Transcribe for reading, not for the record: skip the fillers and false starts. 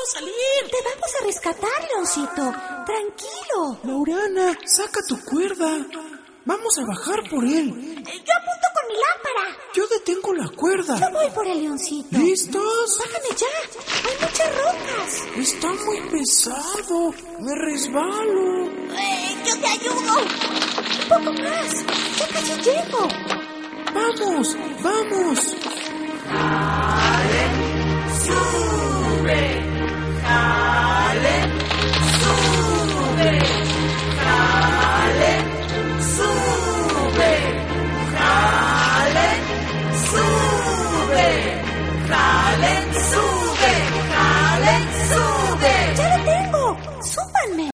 salir. Te vamos a rescatar, Leoncito. Tranquilo. Laurana, saca tu cuerda. Vamos a bajar por él. Yo apunto con mi lámpara. Yo detengo la cuerda. Yo voy por el Leoncito. ¿Listos? Bájame ya. Hay muchas rocas. Está muy pesado. Me resbalo. Yo te ayudo. Un poco más. Ya casi llego. ¡Vamos! ¡Vamos! ¡Sube!